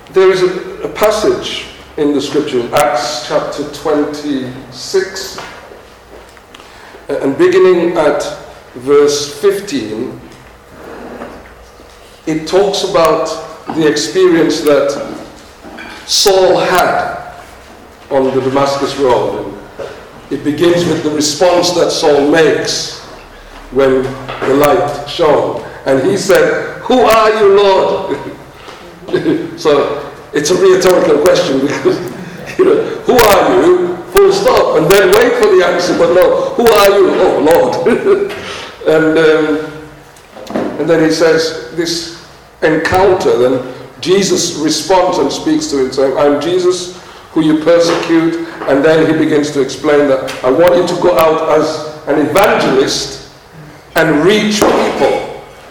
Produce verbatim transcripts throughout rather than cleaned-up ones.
there is a, a passage in the scripture, in Acts chapter twenty-six, and beginning at verse fifteen, it talks about the experience that Saul had on the Damascus road. And it begins with the response that Saul makes when the light shone. And he said, "Who are you, Lord?" So it's a rhetorical question, because, you know, who are you? Full stop. And then wait for the answer, but no, who are you? Oh, Lord. and, um, and then he says this encounter, then Jesus responds and speaks to him, saying, "I'm Jesus who you persecute." And then he begins to explain that, "I want you to go out as an evangelist and reach people."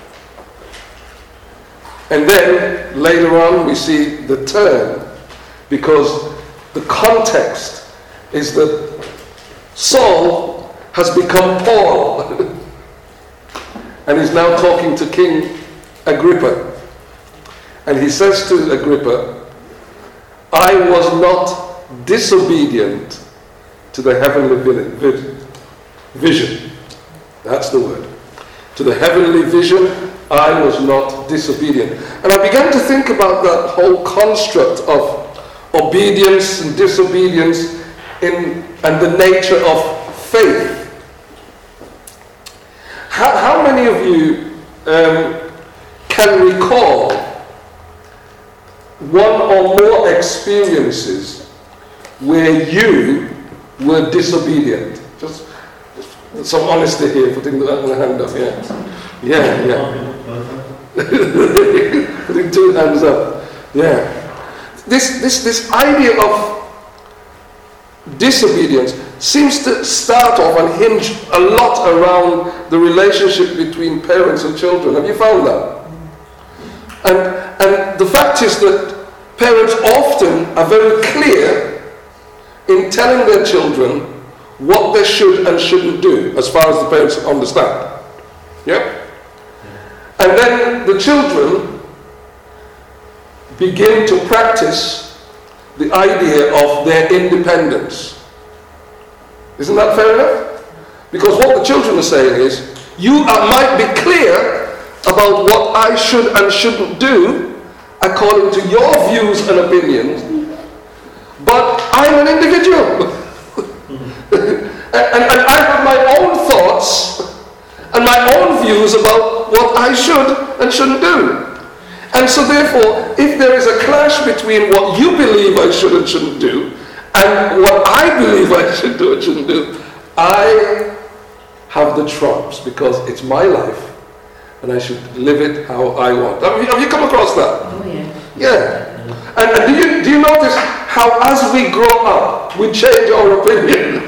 And then later on we see the turn, because the context is that Saul has become Paul and he's now talking to King Agrippa. And he says to Agrippa, "I was not disobedient to the heavenly vision." That's the word. To the heavenly vision, I was not disobedient. And I began to think about that whole construct of obedience and disobedience in, and the nature of faith. How, how many of you um, can recall one or more experiences where you were disobedient? Just, just some honesty here, putting the, the hand up. Yeah, yeah, yeah. Putting two hands up. Yeah. This, this, this idea of disobedience seems to start off and hinge a lot around the relationship between parents and children. Have you found that? And, and the fact is that parents often are very clear in telling their children what they should and shouldn't do, as far as the parents understand. Yeah? And then the children begin to practice the idea of their independence. Isn't that fair enough? Because what the children are saying is, you are, might be clear about what I should and shouldn't do according to your views and opinions, but I'm an individual. and, and, and I have my own thoughts and my own views about what I should and shouldn't do. And so therefore, if there is a clash between what you believe I should and shouldn't do and what I believe I should do and shouldn't do, I have the trumps, because it's my life and I should live it how I want. Have you, have you come across that? Oh yeah. Yeah. And, and do you do you notice how as we grow up, we change our opinion?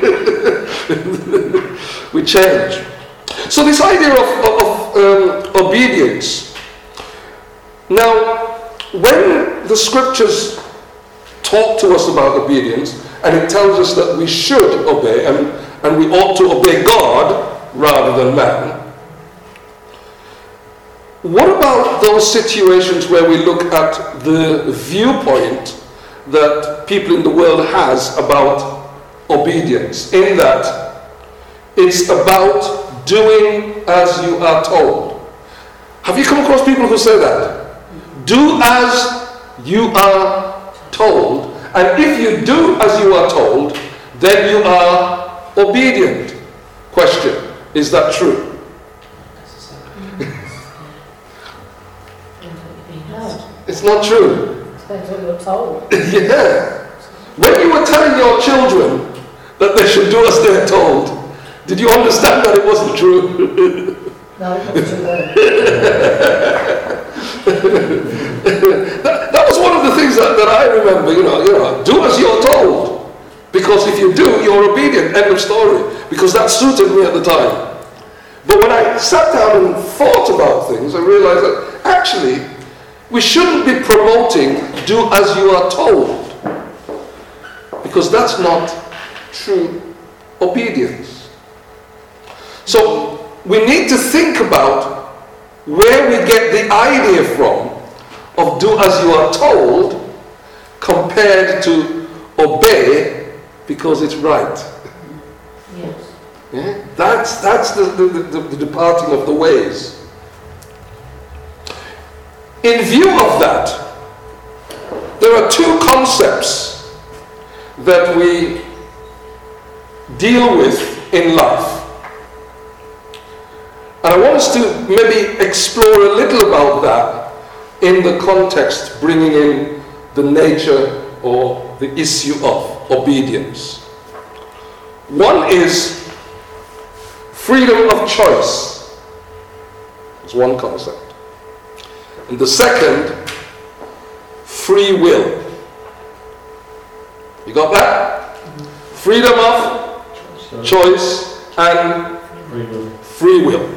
We change. So this idea of, of, of um, obedience. Now, when the scriptures talk to us about obedience, and it tells us that we should obey, and, and we ought to obey God rather than man, what about those situations where we look at the viewpoint that people in the world has about obedience, in that it's about doing as you are told? Have you come across people who say that? Do as you are told, and if you do as you are told, then you are obedient. Question, is that true? It's not true. Depends what you're told. Yeah. When you were telling your children that they should do as they're told, did you understand that it wasn't true? No, it wasn't true. that, that was one of the things that, that I remember, you know, you know, do as you're told. Because if you do, you're obedient, end of story. Because that suited me at the time. But when I sat down and thought about things, I realized that actually, we shouldn't be promoting do as you are told, because that's not true obedience. So we need to think about where we get the idea from of do as you are told prepared to obey because it's right. Yes. Yeah? That's, that's the, the, the, the departing of the ways. In view of that, there are two concepts that we deal with in life. And I want us to maybe explore a little about that in the context, bringing in the nature or the issue of obedience. One is freedom of choice. It's one concept. And the second, free will. You got that? Freedom of choice and free will.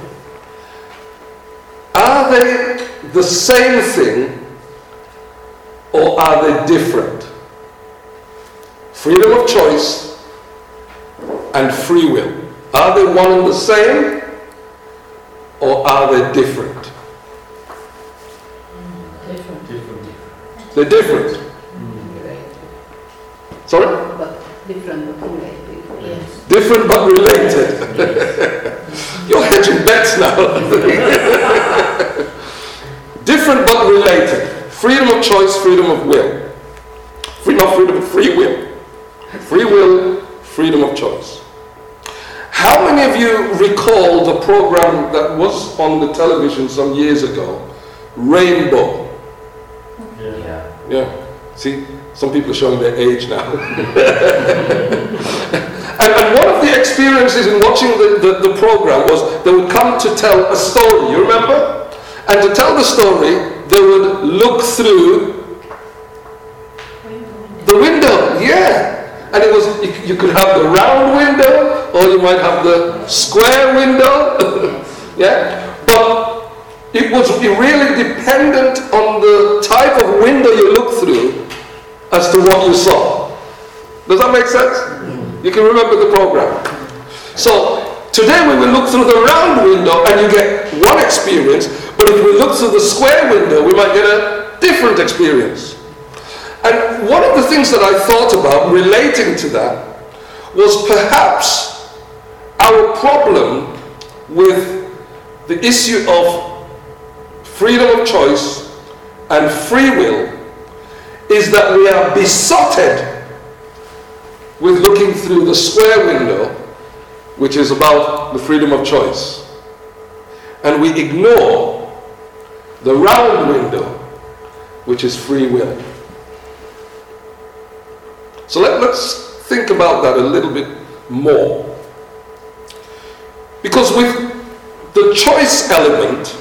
Are they the same thing or are they different? Freedom of choice and free will. Are they one and the same or are they different? Different. Different. They're different. Sorry? But different but related. Yes. Different but related. You're hedging bets now. Different but related. Freedom of choice, freedom of will. Free, not freedom of free will. Free will, freedom of choice. How many of you recall the program that was on the television some years ago? Rainbow. Yeah. Yeah. See, some people are showing their age now. and, and one of the experiences in watching the, the, the program was they would come to tell a story, you remember? And to tell the story, they would look through the window, yeah. And it was, you, you could have the round window, or you might have the square window, yeah. But it was really dependent on the type of window you look through as to what you saw. Does that make sense? You can remember the program. So today we will look through the round window and you get one experience, but if we look through the square window, we might get a different experience. And one of the things that I thought about relating to that was perhaps our problem with the issue of freedom of choice and free will is that we are besotted with looking through the square window, which is about the freedom of choice, and we ignore the round window, which is free will. So let, let's think about that a little bit more. Because with the choice element,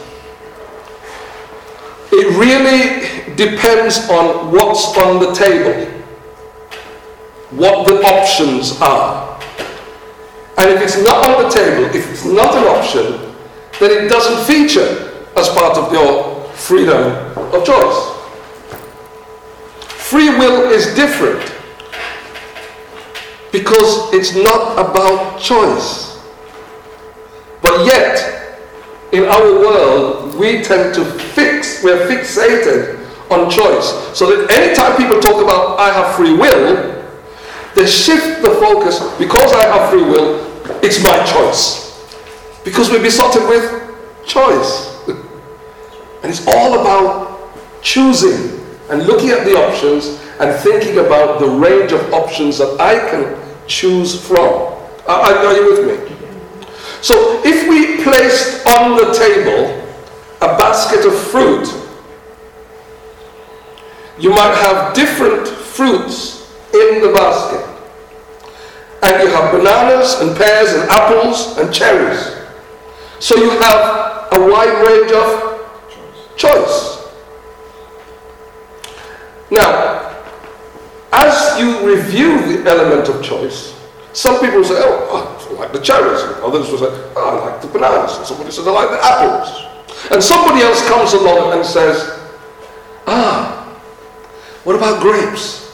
it really depends on what's on the table, what the options are. And if it's not on the table, if it's not an option, then it doesn't feature as part of your freedom of choice. Free will is different because it's not about choice. But yet, in our world, we tend to fix, we're fixated on choice. So that anytime people talk about, I have free will, they shift the focus, because I have free will, it's my choice. Because we're besotted with choice. And it's all about choosing and looking at the options and thinking about the range of options that I can choose from. Are, are you with me? So if we placed on the table a basket of fruit, you might have different fruits in the basket. And you have bananas and pears and apples and cherries. So you have a wide range of choice. Now, as you review the element of choice, some people say, oh, I like the cherries. Others will say, oh, I like the bananas. And somebody says, I like the apples. And somebody else comes along and says, ah, what about grapes?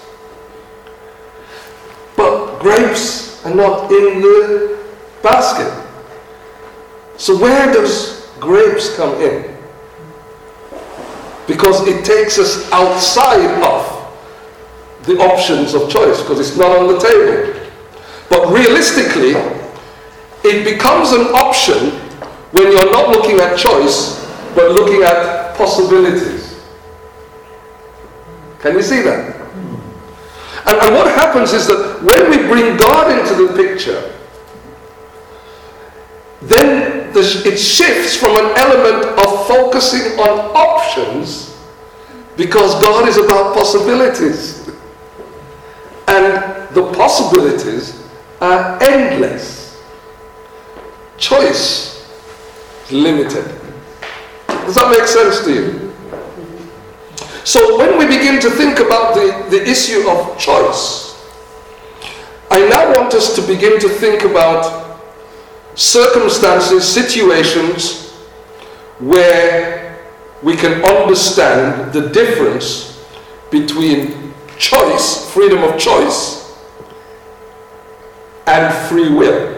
But grapes are not in the basket. So where does grapes come in? Because it takes us outside of the options of choice because it's not on the table. But realistically, it becomes an option when you're not looking at choice, but looking at possibilities. Can you see that? And, and what happens is that when we bring God into the picture, then the, it shifts from an element of focusing on options, because God is about possibilities. And the possibilities are endless. Choice is limited. Does that make sense to you? So when we begin to think about the, the issue of choice, I now want us to begin to think about circumstances, situations where we can understand the difference between choice, freedom of choice, and free will.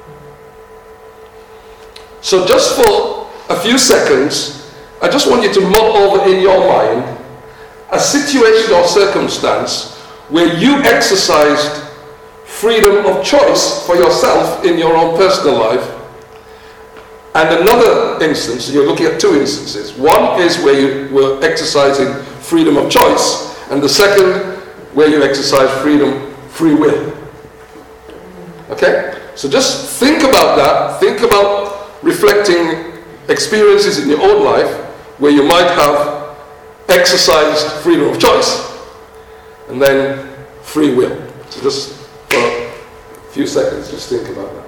So just for a few seconds, I just want you to mull over in your mind a situation or circumstance where you exercised freedom of choice for yourself in your own personal life, and another instance, you're looking at two instances. One is where you were exercising freedom of choice, and the second where you exercise freedom, free will. Okay? So just think about that. Think about reflecting experiences in your own life where you might have exercised freedom of choice and then free will. So just for a few seconds, just think about that.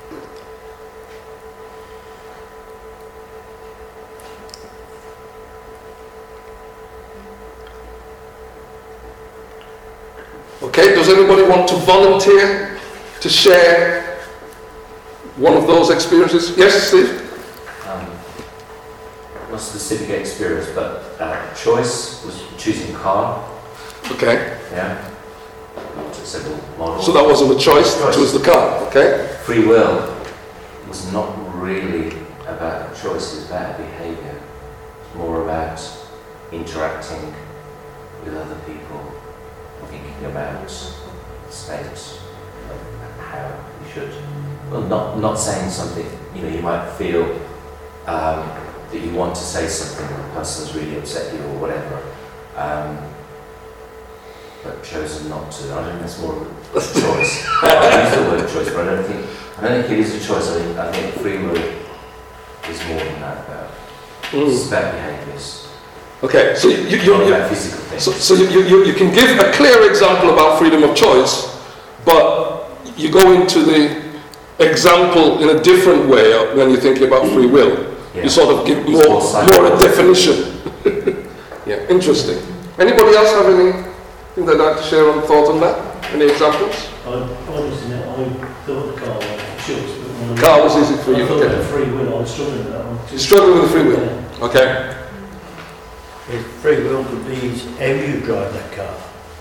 Okay, does anybody want to volunteer to share one of those experiences? Yes, Steve? Um, not specific experience, but uh, choice was choosing a car. Okay. Yeah. Not to several models. So that wasn't a choice, choice. it was the car, okay? Free will was not really about a choice, it was about behaviour. It's more about interacting with other people, thinking about states, how you should, well, not not saying something, you know, you might feel um, that you want to say something and the person's really upset you or whatever, um, but chosen not to. I think that's more of a choice. I use the word choice, but I don't think I don't think it is a choice. I think I think free will is more than that. About Mm. it's about behaviours. Okay, so you, you, Not you, about physical things. so, so you, you, you can give a clear example about freedom of choice, but you go into the example in a different way when you're thinking about free will. Yeah. You sort of give It's more, more more a definition. Yeah, interesting. Anybody else have anything they'd like to share on thought on that? Any examples? I, I was in it, I thought the car was a choice, but when I- Car was easy for you, I thought okay. the free will, I was struggling with that one. You struggle with the free will? Yeah. Okay. If free will could be how you drive that car.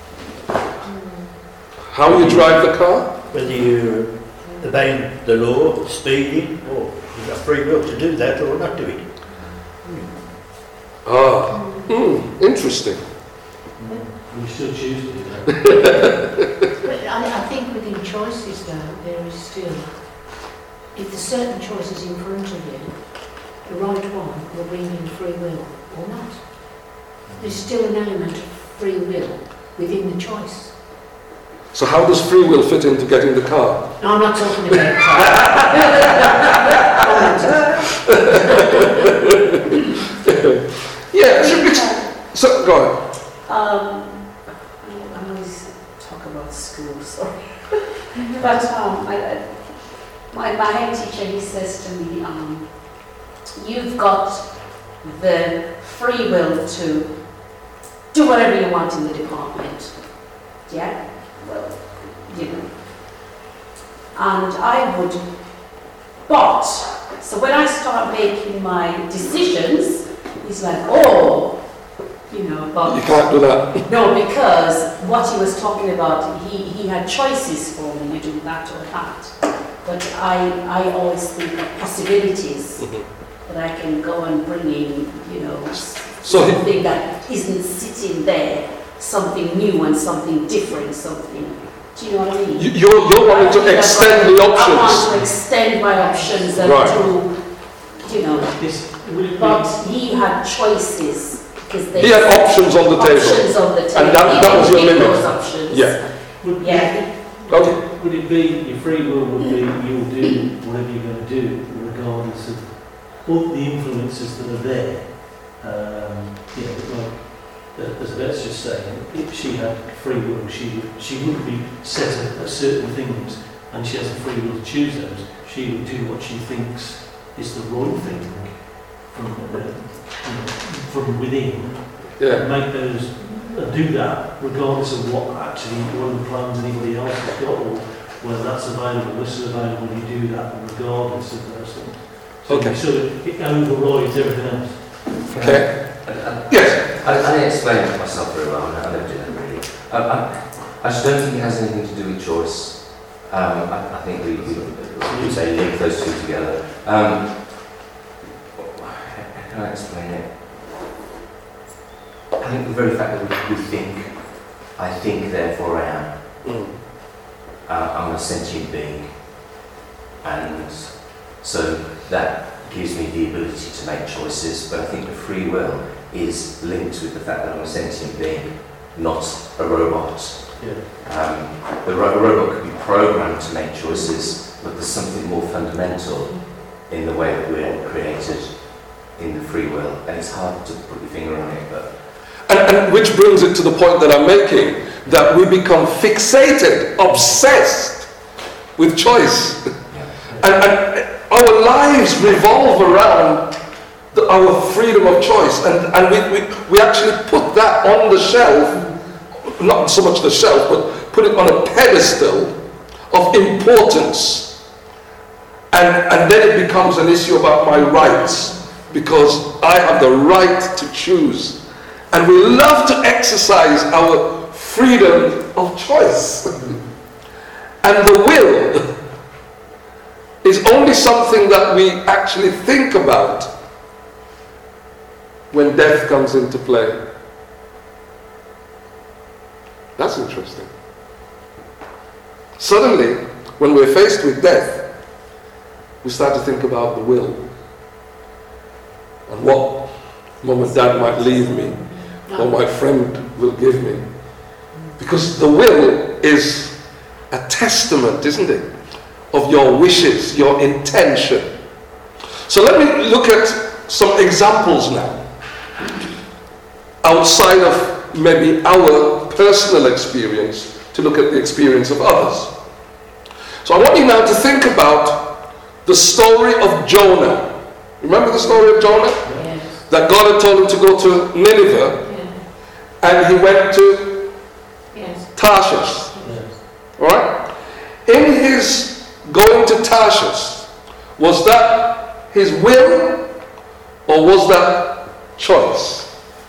How you drive the car? Whether you're obeying the law, speeding, or you've got free will to do that or not do it. Ah, hmm, interesting. We still choose to do that. But I, I think within choices though, there is still, if there's certain choices in front of you, the right one will bring in free will or not. There's still an element of free will within the choice. So how does free will fit into getting the car? No, I'm not talking about Yeah, so, it's, so go ahead. Um, I always talk about school, sorry. But um, I, I, my, my head teacher, he says to me, um, you've got the free will to do whatever you want in the department. Yeah? Well, you know. And I would, but, so when I start making my decisions, he's like, oh, you know, but... You can't do that. No, because what he was talking about, he, he had choices for me, you do that or that. But I, I always think of possibilities Mm-hmm. that I can go and bring in, you know, So he- something that isn't sitting there something new and something different, something, do you know what I mean? You- You're, you're wanting to extend the I want options. to extend my options and Right. to, you know, This, would it be, but he had choices because they He had options on the table. options on the table. And that- He that was didn't your pick limit. those options. Yeah. would, Yeah. Okay. would it be, your free will would be you'll do whatever you're going to do, regardless of all the influences that are there. Um, you know, like, uh, as Beth's just saying, if she had free will, she would, she wouldn't be set at, at certain things, and she has the free will to choose those. She would do what she thinks is the right thing from, uh, you know, from within, Yeah. make those, uh, do that regardless of what actually, what the plans anybody else has got, or whether that's available, this is available, you do that regardless of those things. So Okay. you sort of, it overrides everything else. Okay. I, I, Yes. I, I didn't explain myself very well, I never did that really. Um, I, I just don't think it has anything to do with choice. Um, I, I think we, we, we say link those two together. Um, how can I explain it? I think the very fact that we, we think, I think, therefore I am. Mm. Uh, I'm a sentient being, and so that gives me the ability to make choices, but I think the free will is linked with the fact that I'm a sentient being, not a robot. Yeah. Um, the ro- robot could be programmed to make choices, but there's something more fundamental in the way that we're created in the free will, and it's hard to put your finger on it, but And, and which brings it to the point that I'm making, that we become fixated, obsessed with choice. And, and our lives revolve around the, our freedom of choice. And, and we, we, we actually put that on the shelf, not so much the shelf, but put it on a pedestal of importance. And, and then it becomes an issue about my rights, because I have the right to choose. And we love to exercise our freedom of choice. And the will is only something that we actually think about when death comes into play. That's interesting. Suddenly, when we're faced with death, we start to think about the will and what mom and dad might leave me, or my friend will give me. Because the will is a testament, isn't it, of your wishes, your intention. So let me look at some examples now, outside of maybe our personal experience, to look at the experience of others. So I want you now to think about the story of Jonah. Remember the story of Jonah? Yes. That God had told him to go to Nineveh, Yeah. and he went to Yes. Tarshish. Yes. Alright? In his going to Tarshish, was that his will, or was that choice?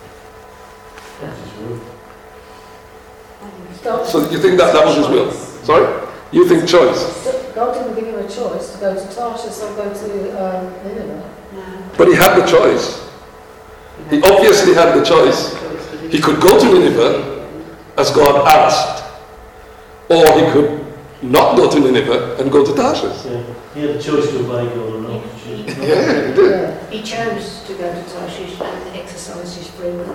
God, So you think that that was his will? Sorry? You think choice? God didn't give him a choice to go to Tarshish or go to um, Nineveh. No. But he had the choice. He obviously had the choice. He could go to Nineveh, as God asked, or he could not go to Nineveh and go to Tarshish. Yeah. He had the choice to obey God or not. He, he, Yeah, he did. Yeah. he chose to go to Tarshish and exercise his free will.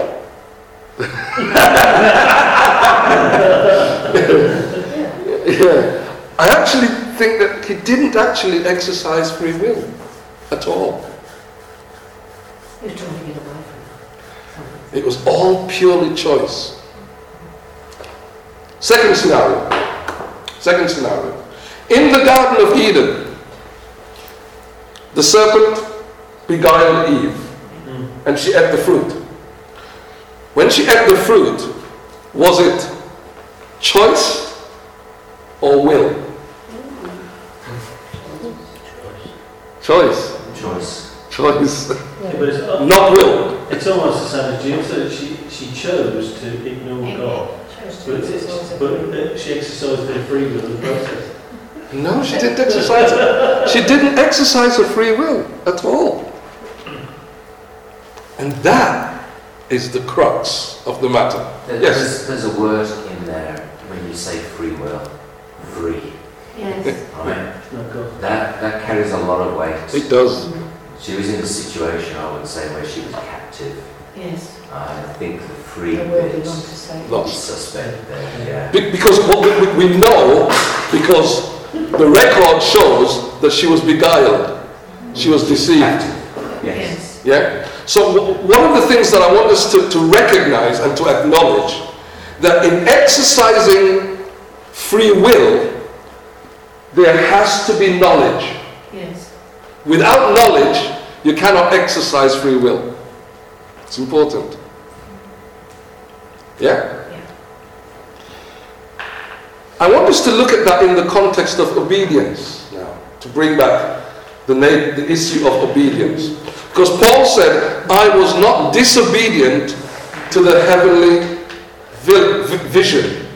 Yeah. I actually think that he didn't actually exercise free will at all. He was trying to get away from it. It was all purely choice. Second scenario. Second scenario. In the Garden of Eden, the serpent beguiled Eve, Mm. and she ate the fruit. When she ate the fruit, was it choice or will? Choice. choice. Choice. Yeah, but it's, uh, Not will. it's almost the same as Jim said. She, she chose to ignore God, Chose to but, exercise it's, her but free will. uh, she exercised her free will in the process. No, she didn't exercise it. She didn't exercise her free will at all. And that is the crux of the matter. There- Yes. There's, there's a word in there when you say free will. Free. Yes. Right? No, go. That, that carries a lot of weight. It does. She was in a situation, I would say, where she was captive. Yes. I think the free The word we bit want to say. is Lost. suspect there, yeah. Be- because what we, we we know, because the record shows that she was beguiled. She was deceived. Captive. Yes. Yes. Yeah? So w- one of the things that I want us to, to recognize and to acknowledge, that in exercising free will, there has to be knowledge. Yes. Without knowledge, you cannot exercise free will. It's important. Yeah? Yeah. I want us to look at that in the context of obedience now, to bring back the, na- the issue of obedience. Because Paul said, I was not disobedient to the heavenly vi- vi- vision.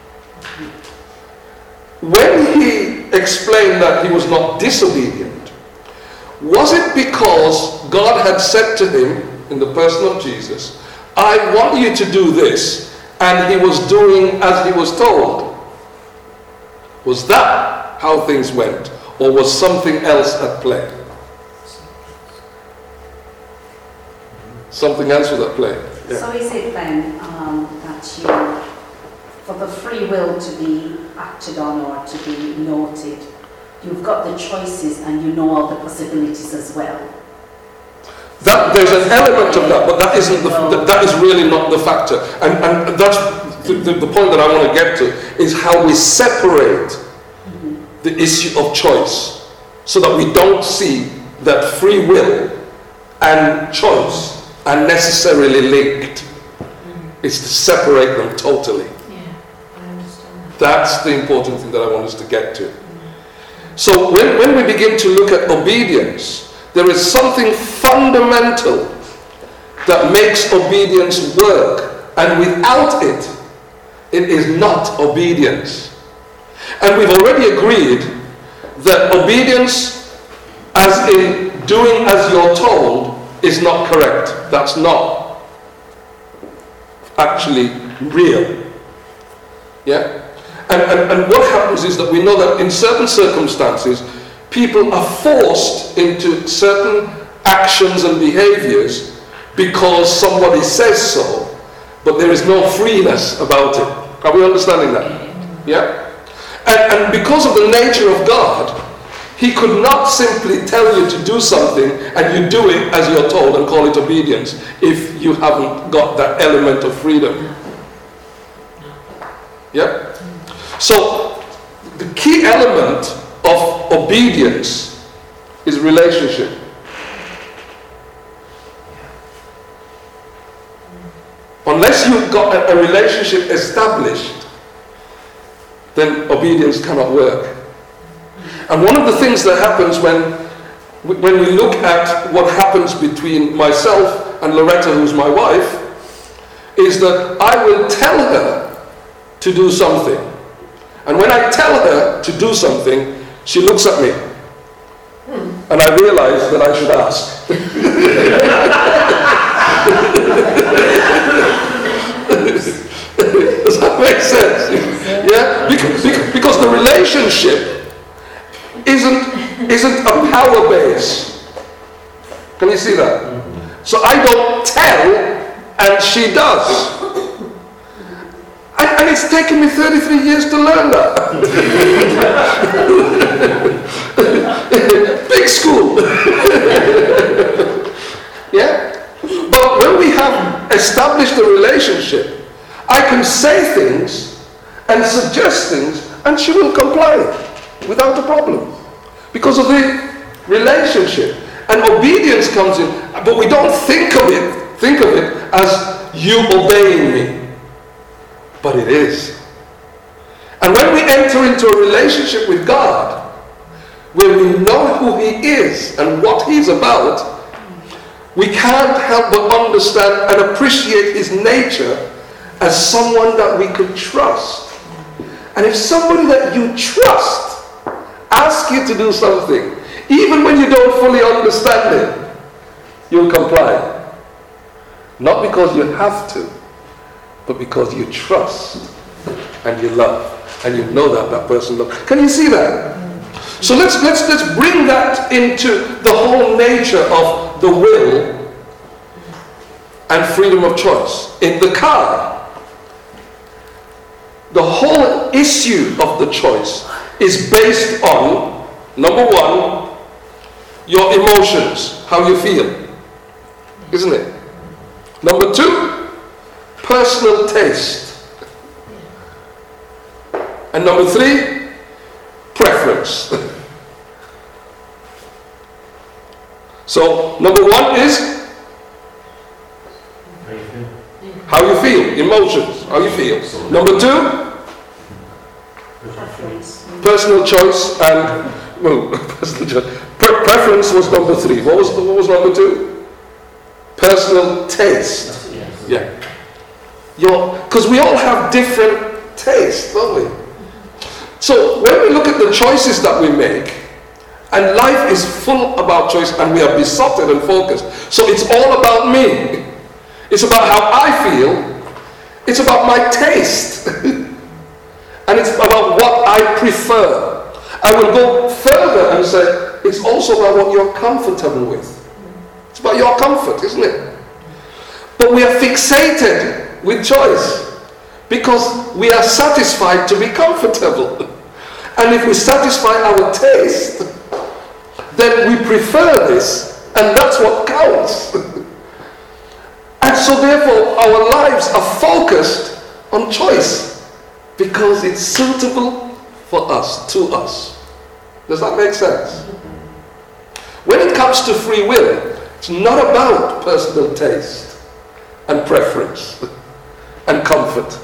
When he explained that he was not disobedient, was it because God had said to him, in the person of Jesus, I want you to do this, and he was doing as he was told? Was that how things went? Or was something else at play? Something else was at play. Yeah. So is it then um, that you, for the free will to be acted on or to be noted, you've got the choices and you know all the possibilities as well? That, there's an element of that, but that isn't the, that, that is really not the factor. And, and that's the, the, the point that I want to get to, is how we separate Mm-hmm. the issue of choice, so that we don't see that free will and choice are necessarily linked. It's to separate them totally. Yeah. I understand that. That's the important thing that I want us to get to. So when, when we begin to look at obedience, there is something fundamental that makes obedience work, and without it, it is not obedience. And we've already agreed that obedience, as in doing as you're told, is not correct. That's not actually real. Yeah? And, and, and what happens is that we know that in certain circumstances, people are forced into certain actions and behaviors because somebody says so, but there is no freeness about it. Are we understanding that? Yeah? And, and because of the nature of God, He could not simply tell you to do something and you do it as you're told and call it obedience if you haven't got that element of freedom. Yeah? So, the key element of obedience is relationship. Unless you've got a, a relationship established, then obedience cannot work. And one of the things that happens when, when we look at what happens between myself and Loretta, who's my wife, is that I will tell her to do something. And when I tell her to do something, she looks at me. And I realize that I should ask. Does that make sense? Yeah? Because, because the relationship isn't, isn't a power base. Can you see that? So I don't tell, and she does. And, and it's taken me thirty-three years to learn that. Big school. Yeah? But when we have established a relationship, I can say things and suggest things, and she will comply without a problem because of the relationship. And obedience comes in, but we don't think of it, think of it as you obeying me. But it is. And when we enter into a relationship with God, where we know who He is and what He's about, we can't help but understand and appreciate His nature as someone that we could trust. And if somebody that you trust asks you to do something, even when you don't fully understand it, you'll comply. Not because you have to, but because you trust and you love. And you know that that person loves. Can you see that? So let's, let's, let's bring that into the whole nature of the will and freedom of choice. In the car, the whole issue of the choice is based on, number one, your emotions, how you feel, isn't it? Number two, personal taste. And number three, preference. So, number one is how you feel, emotions, how you feel. Number two, personal choice and, well, personal choice. Pre- preference was number three. What was, what was number two? Personal taste. Yeah. Because we all have different tastes, don't we? So when we look at the choices that we make, and life is full about choice, and we are besotted and focused. So it's all about me. It's about how I feel. It's about my taste. And it's about what I prefer. I will go further and say, it's also about what you're comfortable with. It's about your comfort, isn't it? But we are fixated with choice because we are satisfied to be comfortable. And if we satisfy our taste, then we prefer this, and that's what counts. And so therefore our lives are focused on choice because it's suitable for us, to us. Does that make sense? When it comes to free will, it's not about personal taste and preference and comfort.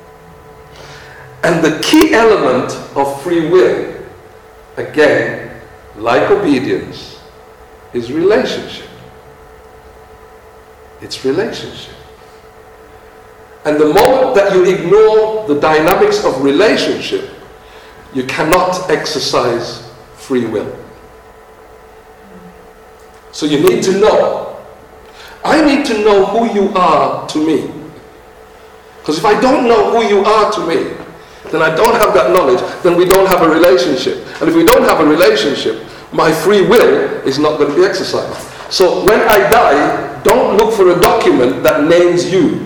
And the key element of free will, again, like obedience, is relationship. It's relationship. And the moment that you ignore the dynamics of relationship, you cannot exercise free will. So you need to know. I need to know who you are to me. Because if I don't know who you are to me, then I don't have that knowledge, then we don't have a relationship. And if we don't have a relationship, my free will is not going to be exercised. So when I die, don't look for a document that names you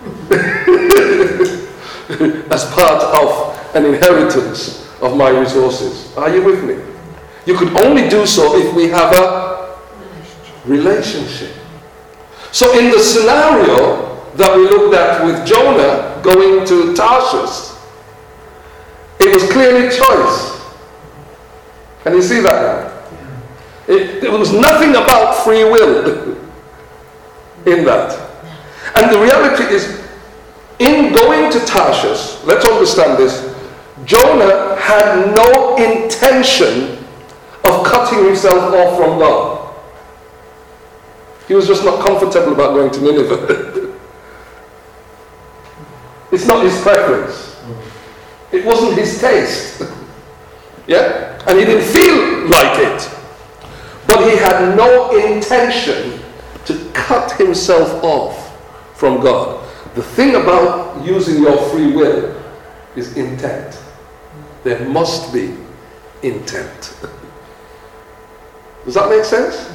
as part of an inheritance of my resources. Are you with me? You could only do so if we have a relationship. So in the scenario that we looked at with Jonah going to Tarshish, it was clearly choice. Can you see that? It, there was nothing about free will in that. And the reality is, in going to Tarshish, let's understand this, Jonah had no intention of cutting himself off from God. He was just not comfortable about going to Nineveh. It's not his preference. It wasn't his taste. Yeah? And he didn't feel like it. But he had no intention to cut himself off from God. The thing about using your free will is intent. There must be intent. Does that make sense?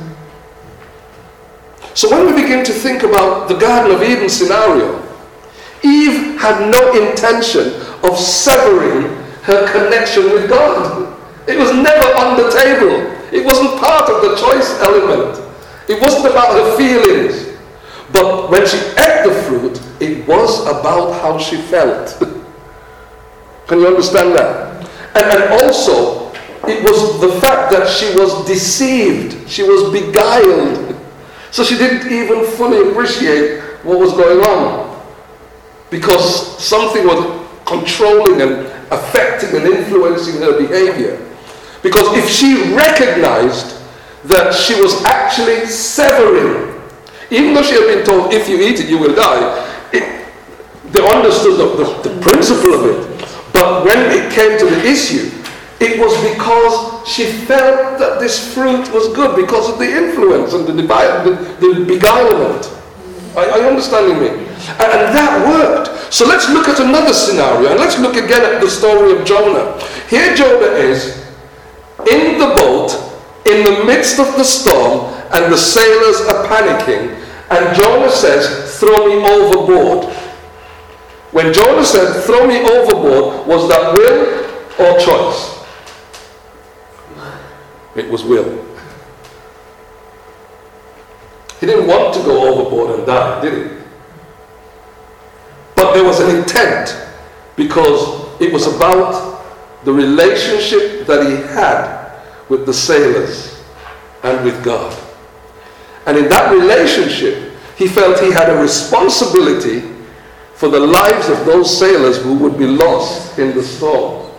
So when we begin to think about the Garden of Eden scenario, Eve had no intention of severing her connection with God. It was never on the table. It wasn't part of the choice element. It wasn't about her feelings. But when she ate the fruit, it was about how she felt. Can you understand that? And, and also, it was the fact that she was deceived. She was beguiled. So she didn't even fully appreciate what was going on. Because something was controlling and affecting and influencing her behavior. Because if she recognized that she was actually severing, even though she had been told, if you eat it, you will die, it, they understood the, the, the principle of it. But when it came to the issue, it was because she felt that this fruit was good because of the influence and the, the, the beguilement. Are, are you understanding me? And, and that worked. So let's look at another scenario, and let's look again at the story of Jonah. Here Jonah is in the boat, in the midst of the storm, and the sailors are panicking, and Jonah says, throw me overboard. When Jonah said, throw me overboard, was that will or choice? It was will. He didn't want to go overboard and die, did he? But there was an intent, because it was about the relationship that he had with the sailors and with God. And in that relationship, he felt he had a responsibility for the lives of those sailors who would be lost in the storm.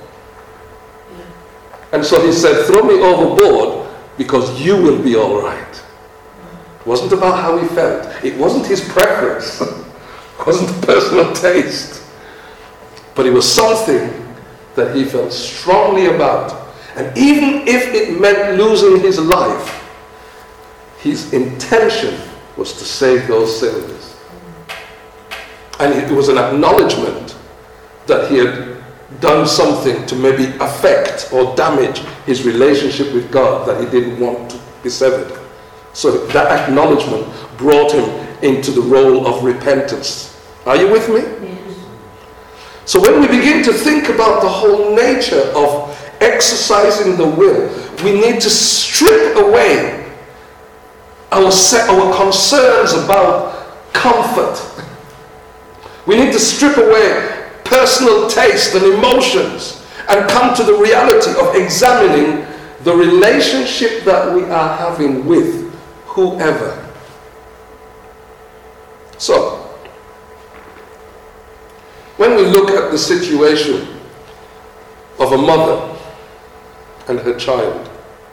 And so he said, throw me overboard because you will be all right. It wasn't about how he felt. It wasn't his preference. It wasn't a personal taste. But it was something that he felt strongly about. And even if it meant losing his life, his intention was to save those sailors. And it was an acknowledgement that he had done something to maybe affect or damage his relationship with God that he didn't want to be severed. So that acknowledgement brought him into the role of repentance. Are you with me? Yes. So when we begin to think about the whole nature of exercising the will, we need to strip away our, se- our concerns about comfort. We need to strip away personal taste and emotions and come to the reality of examining the relationship that we are having with whoever. So, when we look at the situation of a mother and her child,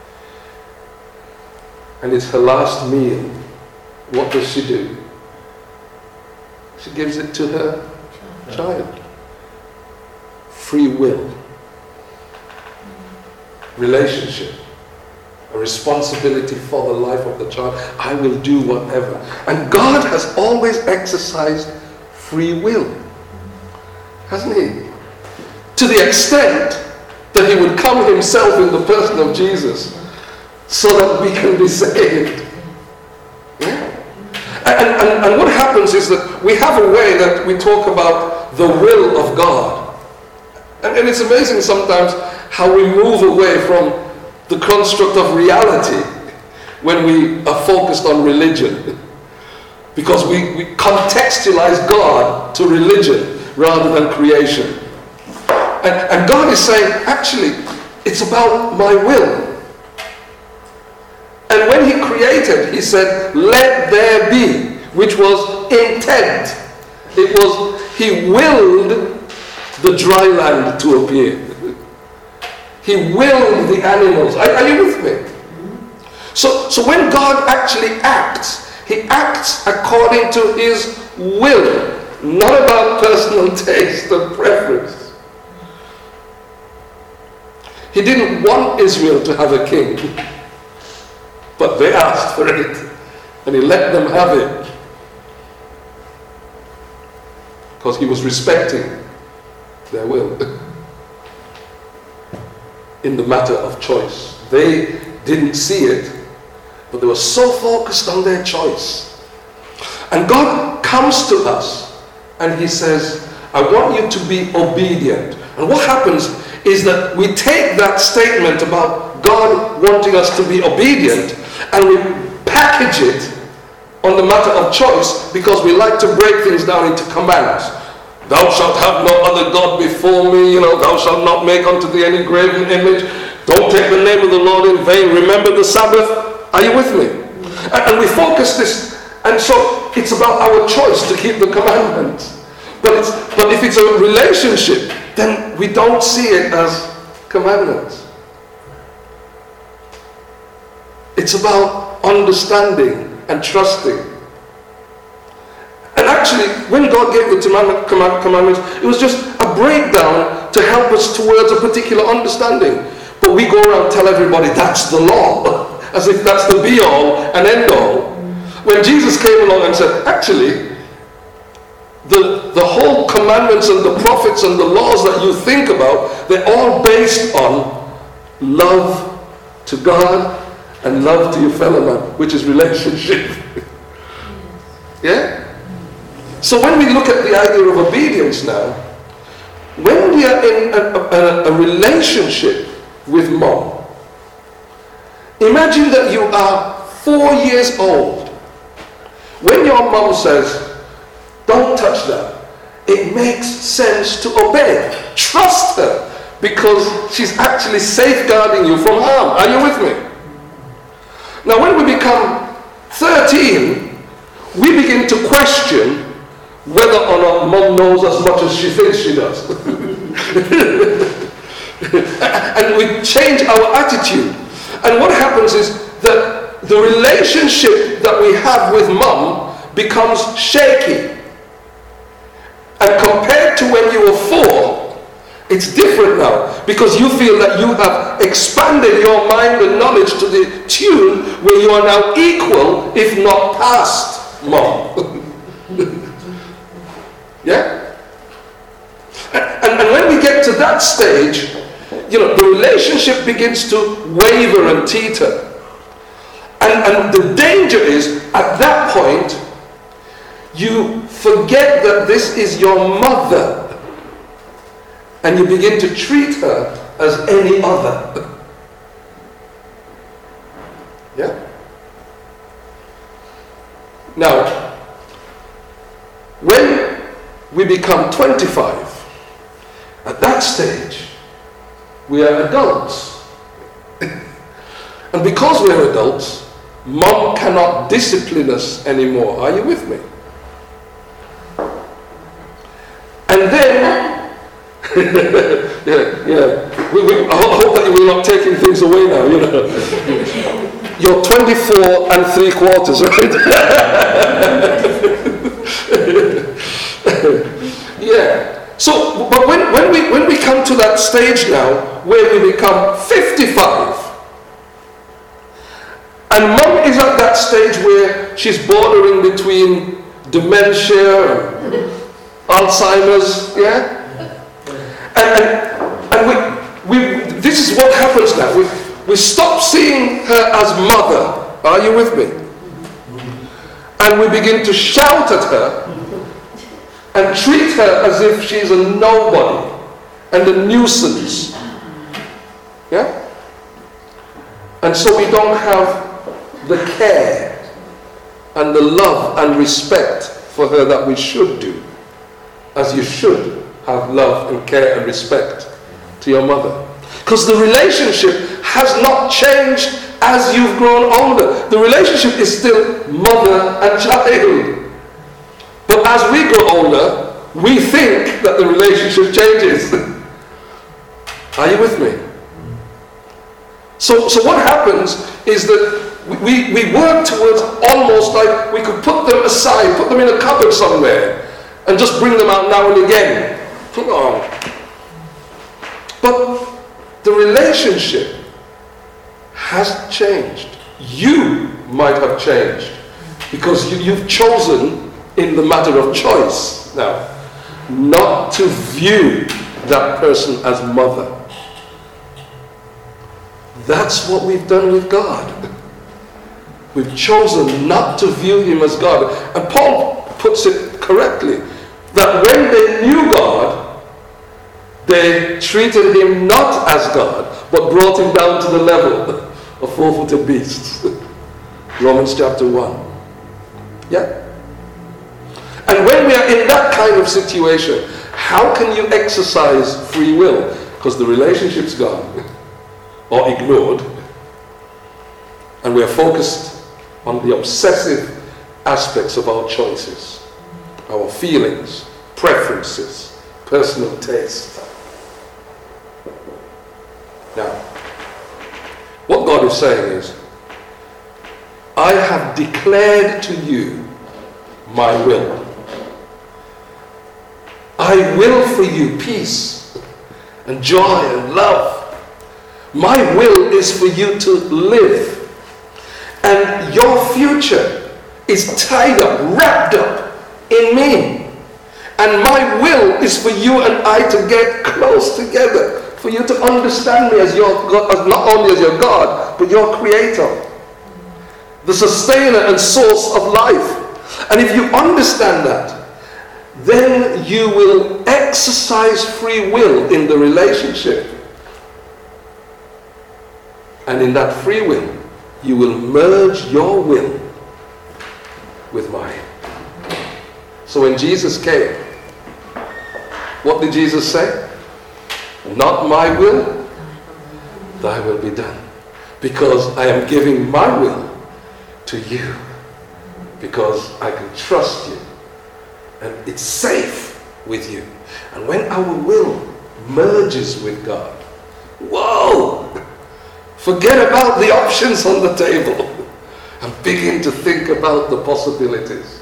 and it's her last meal, what does she do? She gives it to her child. Free will. Relationship. A responsibility for the life of the child. I will do whatever. And God has always exercised free will. Hasn't he? To the extent that he would come himself in the person of Jesus so that we can be saved. Yeah. And, and, and what happens is that we have a way that we talk about the will of God. And, and it's amazing sometimes how we move away from the construct of reality when we are focused on religion. Because we, we contextualize God to religion rather than creation. And, and God is saying, actually, it's about my will. And when he created, he said, let there be, which was intent. It was, he willed the dry land to appear. He willed the animals. Are, are you with me? So, so when God actually acts, he acts according to his will, not about personal taste and preference. He didn't want Israel to have a king, but they asked for it, and he let them have it because he was respecting their will in the matter of choice. They didn't see it, but they were so focused on their choice. And God comes to us and he says, I want you to be obedient. And what happens is that we take that statement about God wanting us to be obedient and we package it on the matter of choice because we like to break things down into commands. Thou shalt have no other God before me, you know, thou shalt not make unto thee any graven image. Don't take the name of the Lord in vain. Remember the Sabbath. Are you with me? And, and we focus this, and so it's about our choice to keep the commandments. But it's but if it's a relationship, then we don't see it as commandments. It's about understanding and trusting. And actually, when God gave the commandments, it was just a breakdown to help us towards a particular understanding. But we go around and tell everybody that's the law, as if that's the be-all and end-all. when Jesus came along and said, actually, the, the whole commandments and the prophets and the laws that you think about, they're all based on love to God and love to your fellow man, which is relationship. Yeah? So when we look at the idea of obedience now, when we are in a, a, a relationship with mom, imagine that you are four years old. When your mom says, don't touch that, it makes sense to obey. Trust her, because she's actually safeguarding you from harm. Are you with me? Now when we become thirteen, we begin to question whether or not mom knows as much as she thinks she does. And we change our attitude. And what happens is that the relationship that we have with mom becomes shaky. And compared to when you were four, it's different now, because you feel that you have expanded your mind and knowledge to the tune where you are now equal, if not past, mom. Yeah? And, and when we get to that stage, you know, the relationship begins to waver and teeter. And, and the danger is, at that point, you forget that this is your mother. And you begin to treat her as any other. Yeah? Now, when we become twenty-five, at that stage, we are adults. And because we are adults, mom cannot discipline us anymore. Are you with me? And then, yeah, yeah. We, we, I hope that we're not taking things away now, you know. You're twenty-four and three quarters, right? Yeah. So, but when, when, we, when we come to that stage now, where we become fifty-five, and mom is at that stage where she's bordering between dementia and Alzheimer's, yeah? And, and, and we, we, this is what happens now. We, we stop seeing her as mother. Are you with me? And we begin to shout at her and treat her as if she's a nobody and a nuisance. Yeah? And so we don't have the care and the love and respect for her that we should do, as you should have love and care and respect to your mother. Because the relationship has not changed as you've grown older. The relationship is still mother and child. But as we grow older, we think that the relationship changes. Are you with me? So, so what happens is that we, we work towards almost like we could put them aside, put them in a cupboard somewhere, and just bring them out now and again. Come on. But the relationship hasn't changed. You might have changed because you, you've chosen, in the matter of choice now, not to view that person as mother. That's what we've done with God. We've chosen not to view him as God. And Paul puts it correctly, that when they knew God, they treated him not as God, but brought him down to the level of four-footed beasts. Romans chapter one. Yeah? And when we are in that kind of situation, how can you exercise free will? Because the relationship's gone or ignored, and we are focused on the obsessive aspects of our choices, our feelings, preferences, personal taste. Now, what God is saying is, I have declared to you my will. I will for you peace and joy and love. My will is for you to live. And your future is tied up, wrapped up in me. And my will is for you and I to get close together, for you to understand me as your God, as not only as your God, but your creator, the sustainer and source of life. And if you understand that, then you will exercise free will in the relationship. And in that free will, you will merge your will with mine. So when Jesus came, what did Jesus say? Not my will, thy will be done. Because I am giving my will to you. Because I can trust you. And it's safe with you. And when our will merges with God, whoa! Forget about the options on the table and begin to think about the possibilities.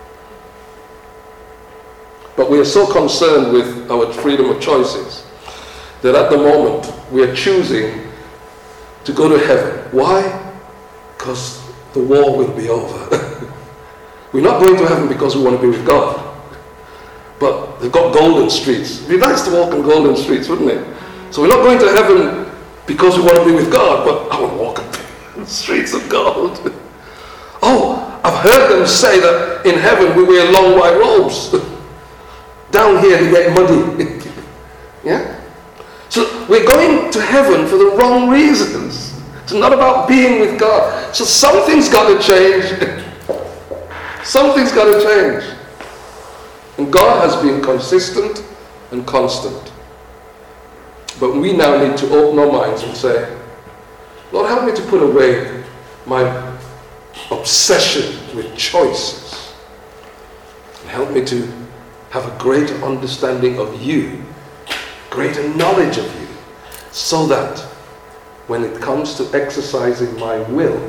But we are so concerned with our freedom of choices that at the moment we are choosing to go to heaven. Why? Because the war will be over. We're not going to heaven because we want to be with God. But they've got golden streets. It'd be nice to walk on golden streets, wouldn't it? So we're not going to heaven because we want to be with God, but I want to walk on the streets of gold. Oh, I've heard them say that in heaven we wear long white robes. Down here they get muddy. Yeah? So we're going to heaven for the wrong reasons. It's not about being with God. So something's got to change. Something's got to change. And God has been consistent and constant. But we now need to open our minds and say, Lord, help me to put away my obsession with choices. And help me to have a greater understanding of you, greater knowledge of you, so that when it comes to exercising my will,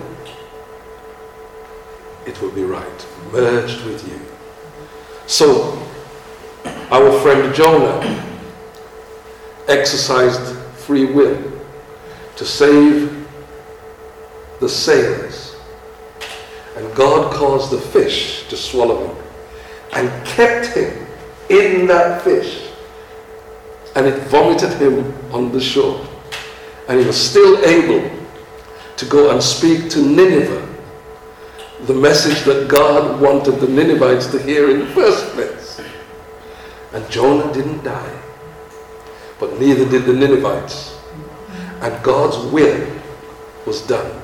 it will be right, merged with you. So, our friend Jonah exercised free will to save the sailors. And God caused the fish to swallow him and kept him in that fish. And it vomited him on the shore. And he was still able to go and speak to Nineveh, the message that God wanted the Ninevites to hear in the first place. And Jonah didn't die, but neither did the Ninevites. And God's will was done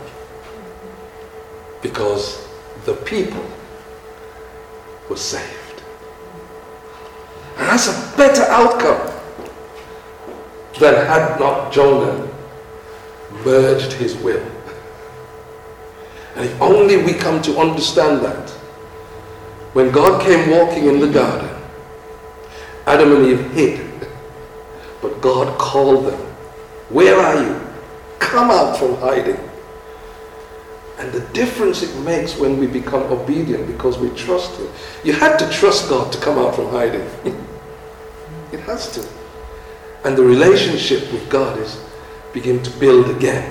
because the people were saved. And that's a better outcome than had not Jonah merged his will. And if only we come to understand that. When God came walking in the garden, Adam and Eve hid. But God called them. Where are you? Come out from hiding. And the difference it makes when we become obedient because we trust Him. You had to trust God to come out from hiding. It has to. And the relationship with God is begin to build again.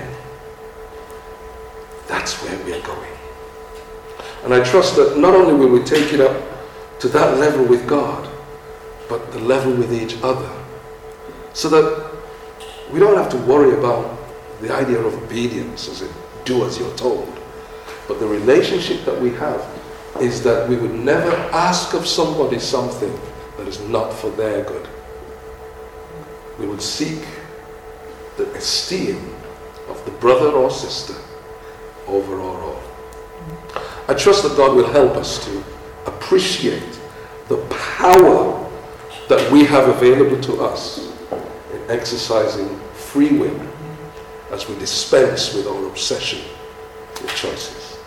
That's where we are going. And I trust that not only will we take it up to that level with God, but the level with each other. So that we don't have to worry about the idea of obedience, as in do as you're told. But the relationship that we have is that we would never ask of somebody something that is not for their good. We would seek the esteem of the brother or sister over our own. I trust that God will help us to appreciate the power that we have available to us in exercising free will as we dispense with our obsession with choices.